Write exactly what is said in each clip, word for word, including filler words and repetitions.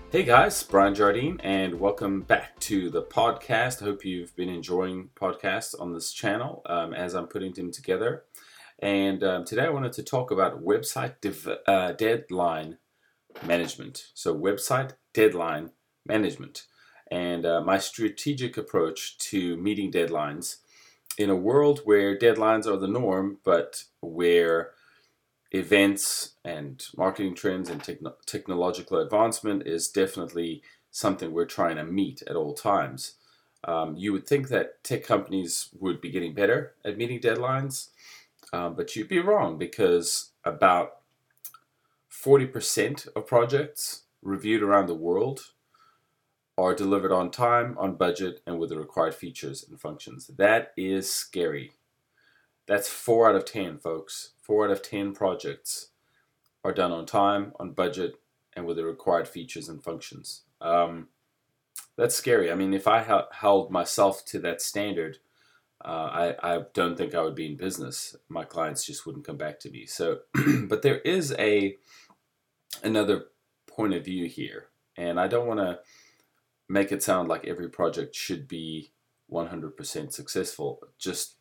Hey guys, Brian Jardine, and welcome back to the podcast. I hope you've been enjoying podcasts on this channel um, as I'm putting them together. And um, today I wanted to talk about website dev- uh, deadline management. So, website deadline management and uh, my strategic approach to meeting deadlines in a world where deadlines are the norm, but where events and marketing trends and techno- technological advancement is definitely something we're trying to meet at all times. Um, you would think that tech companies would be getting better at meeting deadlines, um, but you'd be wrong because about forty percent of projects reviewed around the world are delivered on time, on budget, and with the required features and functions. That is scary. That's four out of ten, folks. Four out of ten projects are done on time, on budget, and with the required features and functions. Um, that's scary. I mean, if I h- held myself to that standard, uh, I, I don't think I would be in business. My clients just wouldn't come back to me. So, but there is a another point of view here, and I don't want to make it sound like every project should be one hundred percent successful. It just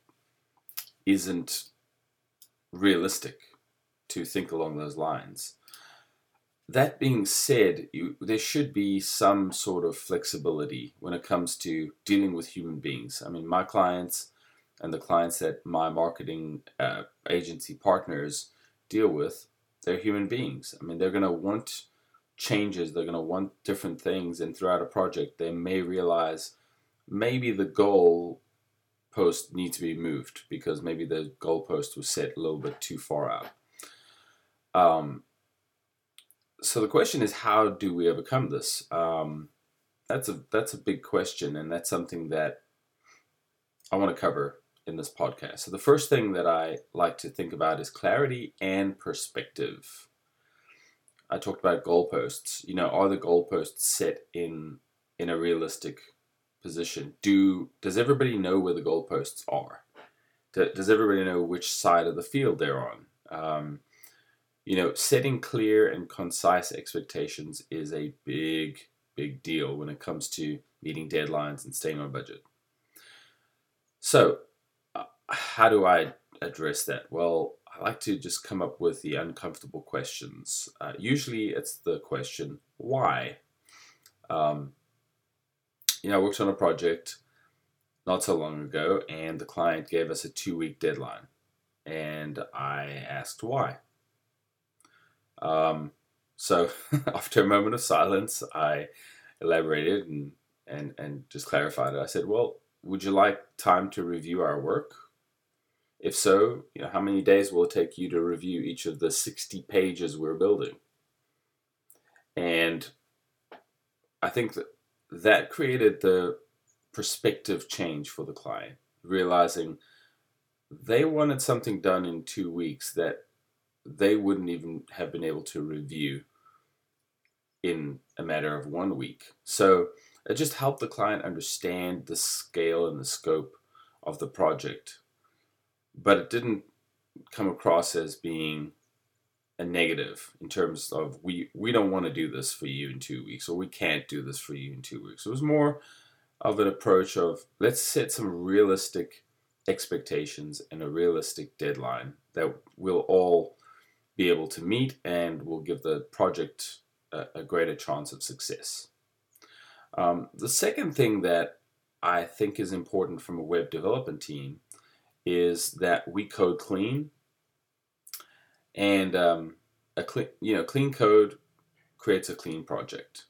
isn't realistic to think along those lines. That being said, you, there should be some sort of flexibility when it comes to dealing with human beings. I mean, my clients and the clients that my marketing uh, agency partners deal with, they're human beings. I mean, they're going to want changes, they're going to want different things, and throughout a project, they may realize maybe the goal post needs to be moved because maybe the goalpost was set a little bit too far out. Um, So the question is, how do we overcome this? Um, that's a that's a big question, and that's something that I want to cover in this podcast. So the first thing that I like to think about is clarity and perspective. I talked about goalposts. You know, are the goalposts set in in a realistic position? Do does everybody know where the goalposts are? Do, does everybody know which side of the field they're on? Um, You know, setting clear and concise expectations is a big, big deal when it comes to meeting deadlines and staying on budget. So, uh, how do I address that? Well, I like to just come up with the uncomfortable questions. Uh, usually, it's the question, why? Um, you know, I worked on a project not so long ago, and the client gave us a two week deadline. And I asked why. Um, so after a moment of silence, I elaborated and, and, and just clarified it. I said, well, would you like time to review our work? If so, you know, how many days will it take you to review each of the sixty pages we're building? And I think that that created the perspective change for the client, realizing they wanted something done in two weeks that they wouldn't even have been able to review in a matter of one week. So it just helped the client understand the scale and the scope of the project, but it didn't come across as being a negative in terms of we we don't want to do this for you in two weeks or we can't do this for you in two weeks. It was more of an approach of let's set some realistic expectations and a realistic deadline that we'll all be able to meet and will give the project a, a greater chance of success. Um, the second thing that I think is important from a web development team is that we code clean, and um, a clean, you know, clean code creates a clean project.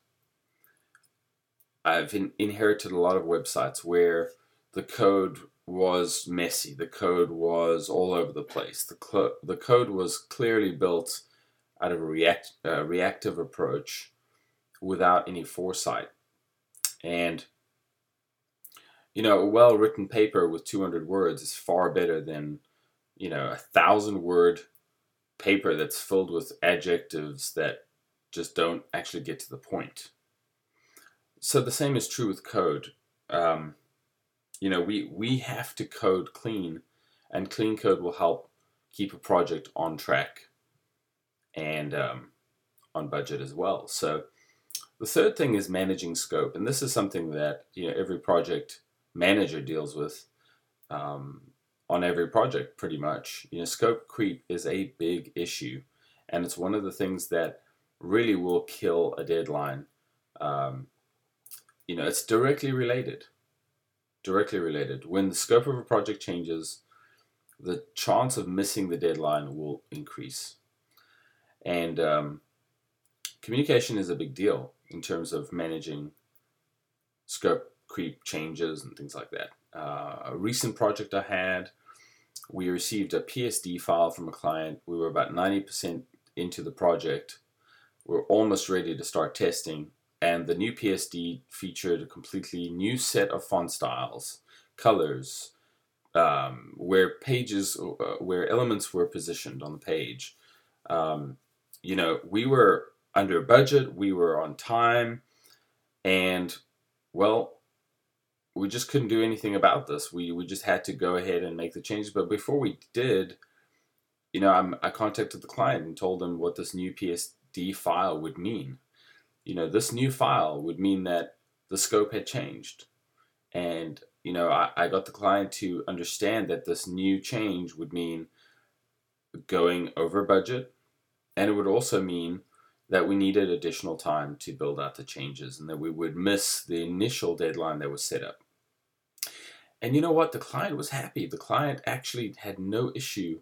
I've in, inherited a lot of websites where the code was messy, the code was all over the place, the cl- the code was clearly built out of a react uh, reactive approach without any foresight. And you know, a well-written paper with two hundred words is far better than, you know, a thousand word paper that's filled with adjectives that just don't actually get to the point. So the same is true with code. Um, you know, we, we have to code clean, and clean code will help keep a project on track and um, on budget as well. So The third thing is managing scope, and this is something that you know every project manager deals with um, on every project, pretty much. You know, scope creep is a big issue, and it's one of the things that really will kill a deadline. Um, you know, it's directly related. Directly related. When the scope of a project changes, the chance of missing the deadline will increase. And um, communication is a big deal in terms of managing scope creep changes and things like that. Uh, a recent project I had, we received a P S D file from a client. We were about ninety percent into the project. We we're almost ready to start testing, and the new P S D featured a completely new set of font styles, colors, um, where pages, uh, where elements were positioned on the page. Um, you know, we were under budget, we were on time, and well, we just couldn't do anything about this. We we just had to go ahead and make the changes. But before we did, you know, I'm, I contacted the client and told them what this new P S D file would mean. You know, this new file would mean that the scope had changed. And, you know, I, I got the client to understand that this new change would mean going over budget, and it would also mean that we needed additional time to build out the changes and that we would miss the initial deadline that was set up. And you know what? The client was happy. The client actually had no issue.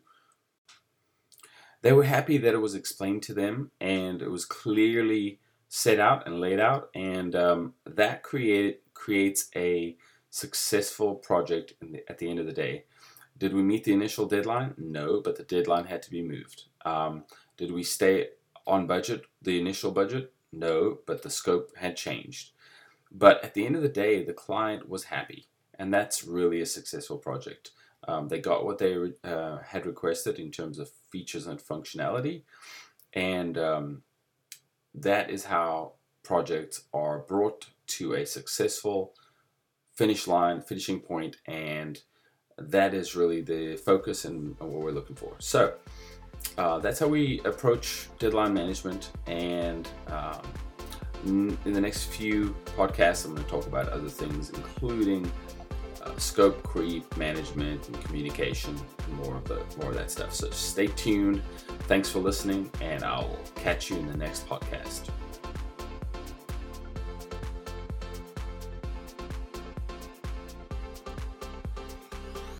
They were happy that it was explained to them and it was clearly set out and laid out, and um, that created creates a successful project in the, at the end of the day. Did we meet the initial deadline? No, but the deadline had to be moved. Um, did we stay on budget, the initial budget? No, but the scope had changed. But at the end of the day, the client was happy, and that's really a successful project. Um, they got what they uh, had requested in terms of features and functionality, and um, that is how projects are brought to a successful finish line, finishing point, and that is really the focus and what we're looking for. So uh, that's how we approach deadline management, and um, in the next few podcasts I'm going to talk about other things, including uh, scope creep management and communication and more of the more of that stuff. So stay tuned. Thanks for listening, and I'll catch you in the next podcast.